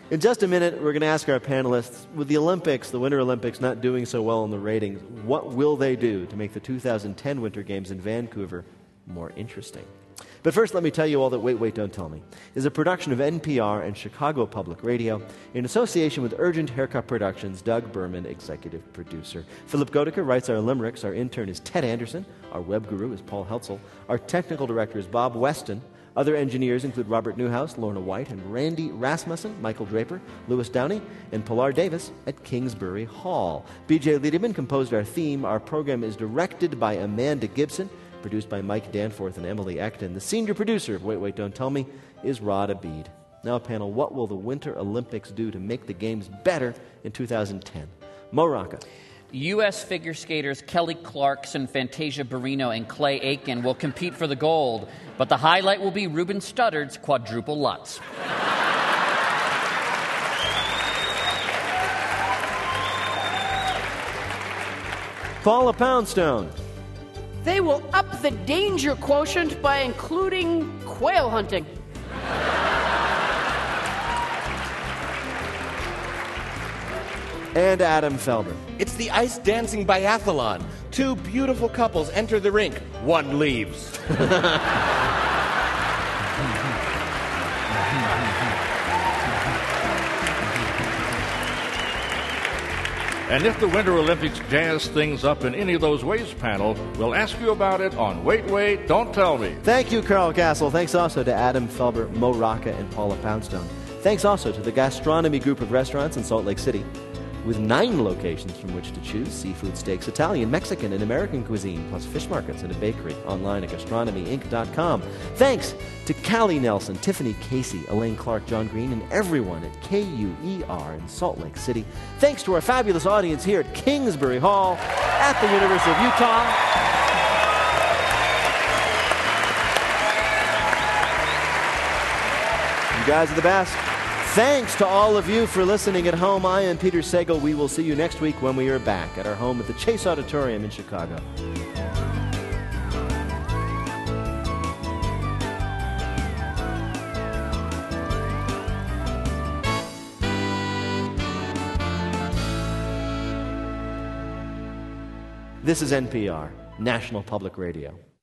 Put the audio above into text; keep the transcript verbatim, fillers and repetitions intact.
In just a minute, we're going to ask our panelists, with the Olympics, the Winter Olympics, not doing so well in the ratings, what will they do to make the two thousand ten Winter Games in Vancouver more interesting? But first, let me tell you all that Wait, Wait, Don't Tell Me is a production of N P R and Chicago Public Radio in association with Urgent Haircut Productions, Doug Berman, executive producer. Philip Goedeke writes our limericks. Our intern is Ted Anderson. Our web guru is Paul Heltzel. Our technical director is Bob Weston. Other engineers include Robert Newhouse, Lorna White, and Randy Rasmussen, Michael Draper, Louis Downey, and Pilar Davis at Kingsbury Hall. B J Liederman composed our theme. Our program is directed by Amanda Gibson, produced by Mike Danforth and Emily Ecton. The senior producer of Wait, Wait, Don't Tell Me is Rod Abid. Now, panel, what will the Winter Olympics do to make the Games better in two thousand ten? Mo Rocca. U S figure skaters Kelly Clarkson, Fantasia Barrino, and Clay Aiken will compete for the gold, but the highlight will be Ruben Studdard's quadruple Lutz. Paula Poundstone. They will up the danger quotient by including quail hunting. And Adam Felber. It's the ice dancing biathlon. Two beautiful couples enter the rink. One leaves. And if the Winter Olympics jazz things up in any of those ways, panel, we'll ask you about it on Wait, Wait, Don't Tell Me. Thank you, Carl Castle. Thanks also to Adam Felber, Mo Rocca, and Paula Poundstone. Thanks also to the Gastronomy Group of Restaurants in Salt Lake City, with nine locations from which to choose: seafood, steaks, Italian, Mexican, and American cuisine, plus fish markets and a bakery. Online at gastronomy inc dot com. Thanks to Callie Nelson, Tiffany Casey, Elaine Clark, John Green, and everyone at K U E R in Salt Lake City. Thanks to our fabulous audience here at Kingsbury Hall at the University of Utah. You guys are the best. Thanks to all of you for listening at home. I am Peter Sagal. We will see you next week when we are back at our home at the Chase Auditorium in Chicago. This is N P R, National Public Radio.